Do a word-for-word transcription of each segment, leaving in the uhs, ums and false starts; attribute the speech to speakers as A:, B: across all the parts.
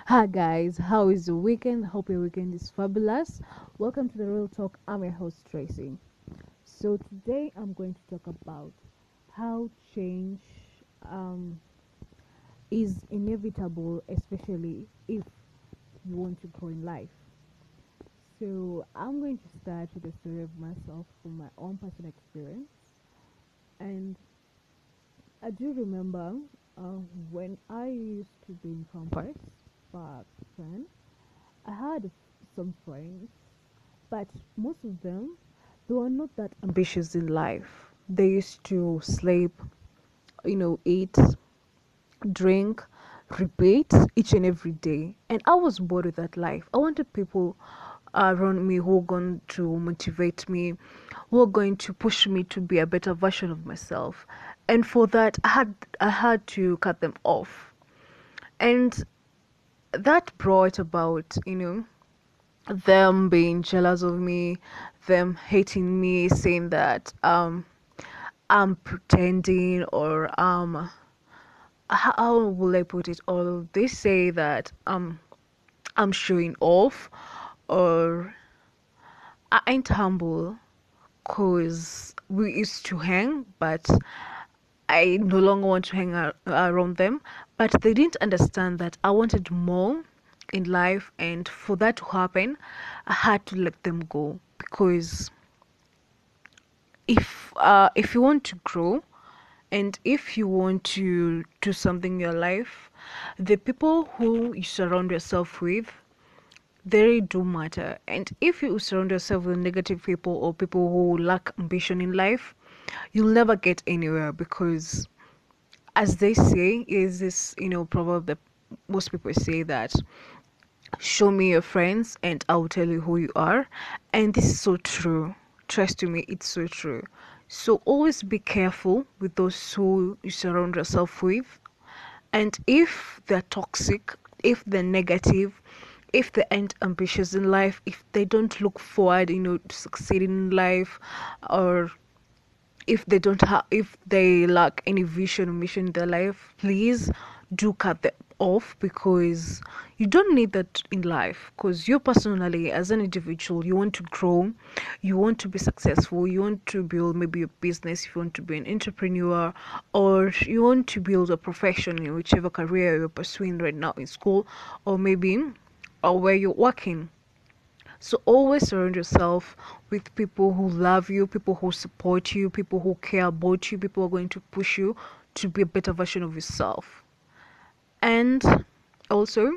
A: Hi guys, how is the weekend? Hope your weekend is fabulous. Welcome to the Real Talk. I'm your host Tracy. So today I'm going to talk about how change um, is inevitable, especially if you want to grow in life. So I'm going to start with a story of myself from my own personal experience, and I do remember uh, when I used to be in campus back then. I had some friends, but most of them they were not that ambitious in life. They used to sleep, you know, eat, drink, repeat each and every day, and I was bored with that life. I wanted people around me who were going to motivate me, who were going to push me to be a better version of myself, and for that, I had I had to cut them off, and that brought about, you know them being jealous of me, them hating me, saying that um I'm pretending, or um how, how will I put it? Or they say that um I'm showing off, or I ain't humble, cause we used to hang, but I no longer want to hang ar- around them. But they didn't understand that I wanted more in life, and for that to happen, I had to let them go, because if uh if you want to grow, and if you want to do something in your life, the people who you surround yourself with, they really do matter. And if you surround yourself with negative people, or people who lack ambition in life, you'll never get anywhere, because as they say, is this, you know proverb that most people say, that show me your friends and I'll tell you who you are. And this is so true. Trust me, it's so true. So always be careful with those who you surround yourself with. And if they're toxic, if they're negative, if they aren't ambitious in life, if they don't look forward, you know, to succeeding in life, or if they don't have if they lack any vision or mission in their life, please do cut them off, because you don't need that in life. Because you personally, as an individual, you want to grow, you want to be successful, you want to build maybe a business, you want to be an entrepreneur, or you want to build a profession in whichever career you're pursuing right now in school, or maybe or where you're working. So always surround yourself with people who love you, people who support you, people who care about you, people who are going to push you to be a better version of yourself. And also,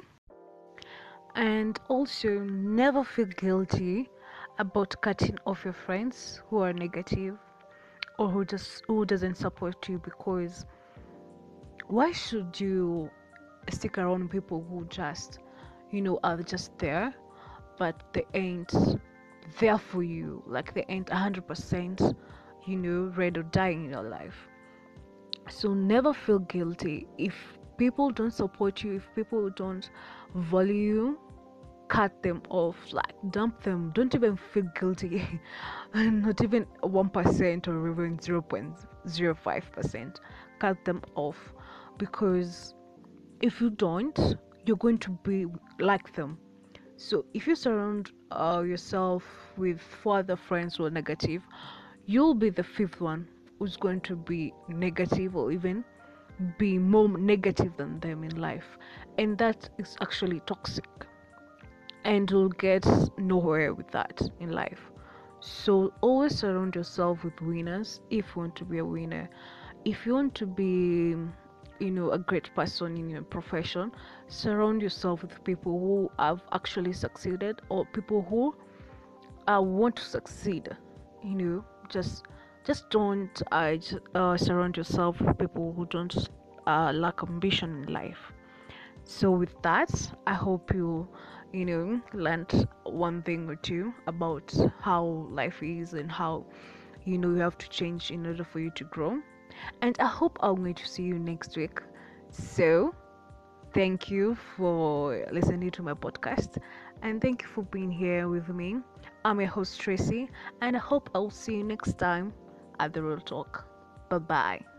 A: and also never feel guilty about cutting off your friends who are negative, or who just who doesn't support you, because why should you stick around people who just, you know, are just there, but they ain't there for you, like they ain't one hundred percent, you know, ready or dying in your life. So never feel guilty if people don't support you, if people don't value you. Cut them off, like dump them. Don't even feel guilty. Not even one percent or even zero point zero five percent. Cut them off, because if you don't, you're going to be like them. So if you surround uh, yourself with four other friends who are negative, you'll be the fifth one who's going to be negative, or even be more negative than them in life. And that is actually toxic, and you'll get nowhere with that in life. So always surround yourself with winners if you want to be a winner. If you want to be, you know, a great person in your profession, surround yourself with people who have actually succeeded, or people who uh, want to succeed. You know, just just don't uh, j- uh, surround yourself with people who don't uh, lack ambition in life. So with that, I hope you, you know, learned one thing or two about how life is, and how, you know, you have to change in order for you to grow. And I hope I'm going to see you next week. So thank you for listening to my podcast, and thank you for being here with me. I'm your host Tracy, and I hope I'll see you next time at the Real Talk. Bye bye.